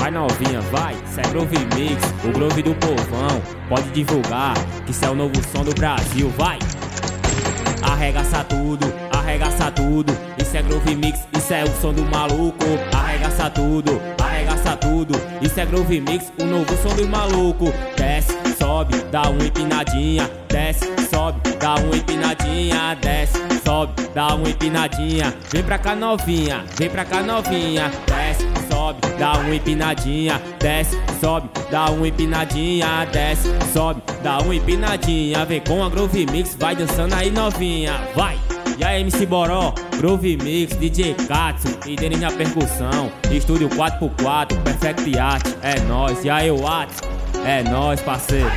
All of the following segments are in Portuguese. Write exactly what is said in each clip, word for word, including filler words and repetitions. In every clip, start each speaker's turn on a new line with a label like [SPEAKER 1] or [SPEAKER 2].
[SPEAKER 1] Vai novinha, vai, cê é Groove Mix, o Groove do povão. Pode divulgar, que cê é o novo som do Brasil, vai. Arregaça tudo, arregaça tudo. Isso é Groove Mix, isso é o som do maluco. Arregaça tudo, arregaça tudo. Isso é Groove Mix, o novo som do maluco. Desce, sobe, dá uma empinadinha. Desce, sobe, dá uma empinadinha. Desce, sobe, dá uma empinadinha. Vem pra cá novinha, vem pra cá novinha. Desce, sobe, dá uma empinadinha. Desce, sobe, dá uma empinadinha. Desce, sobe, dá uma empinadinha. Vem com a Groove Mix, vai dançando aí novinha, vai! E aí M C Boró, Groove Mix, D J Katsu e Denis na percussão. Estúdio quatro por quatro, Perfect Art, é nóis. E aí Watts, é nóis parceiro.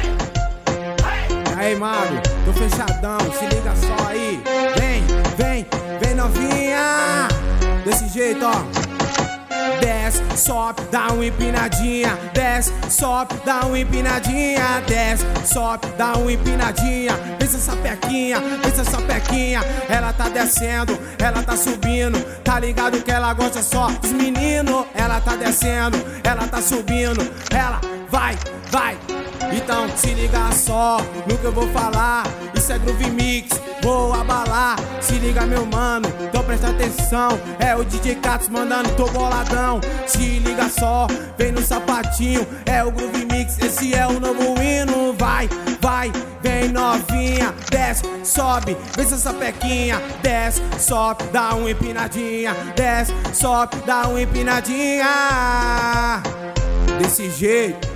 [SPEAKER 2] E aí mago, tô fechadão, se liga só aí. Vem, vem, vem novinha. Desse jeito ó. Desce, sobe, dá uma empinadinha. Desce, sobe, dá uma empinadinha. Desce, sobe, dá uma empinadinha. Pensa essa pequinha, pensa essa pequinha. Ela tá descendo, ela tá subindo. Tá ligado que ela gosta só dos meninos. Ela tá descendo, ela tá subindo. Ela vai, vai. Então se liga só no que eu vou falar. Isso é Groove Mix, vou abalar. Se liga meu mano, então presta atenção. É o D J Katsu mandando, tô boladão. Se liga só, vem no sapatinho. É o Groove Mix, esse é o novo hino. Vai, vai, vem novinha. Desce, sobe, vem essa pequinha. Desce, sobe, dá uma empinadinha. Desce, sobe, dá uma empinadinha. Desse jeito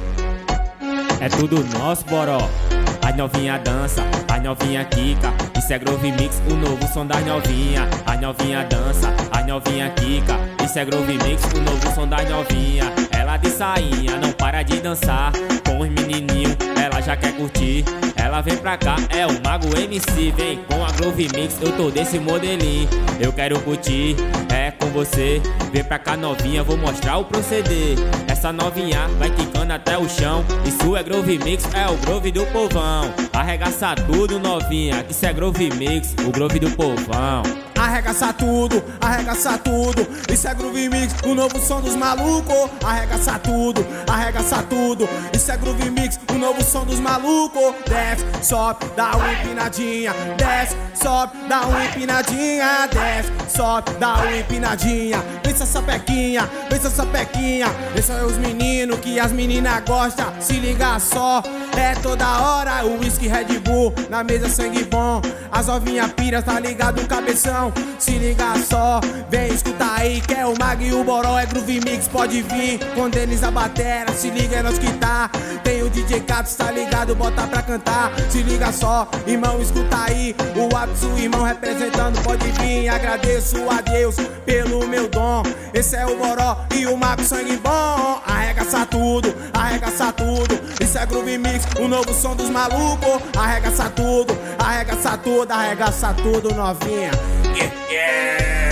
[SPEAKER 1] é tudo nosso, Boró. As novinha dança, as novinha quica. Isso é Groove Mix, o novo som das novinha. As novinha dança, as novinha quica. Isso é Groove Mix, o novo som das novinha. Ela de sainha, não para de dançar. Com os menininhos, ela já quer curtir. Ela vem pra cá, é o Mago M C. Vem com a Groove Mix, eu tô desse modelinho. Eu quero curtir, é com você. Vem pra cá novinha, vou mostrar o proceder. Essa novinha vai quicando até o chão. Isso é Groove Mix, é o Groove do povão. Arregaça tudo novinha, que isso é Groove Mix, o Groove do povão.
[SPEAKER 2] Arregaça tudo, arregaça tudo. Isso é Groove Mix, o novo som dos malucos. Arregaça tudo, arregaça tudo. Isso é Groove Mix, o novo som dos malucos. Desce, sobe, dá uma empinadinha. Desce, sobe, dá uma empinadinha. Desce, sobe, dá uma empinadinha. Pensa essa pequinha, pensa essa pequinha. Esses são os meninos que as meninas gostam. Se liga só, é toda hora o whisky Red Bull, na mesa sangue bom. As novinha piras, tá ligado o cabeção. Se liga só, vem escutar aí, que é o Mag e o Boró, é Groove Mix, pode vir. Com Denis a batera, se liga é nós que tá. Tem o D J Katsu, tá ligado, bota pra cantar. Se liga só, irmão, escuta aí. O Watts, o irmão representando, pode vir. Agradeço a Deus pelo meu dom. Esse é o Boró e o Mago sangue bom. Arregaça tudo, arregaça tudo. Isso é Groove Mix, o novo som dos malucos. Arregaça tudo, arregaça tudo, arregaça tudo novinha. Yeah, yeah.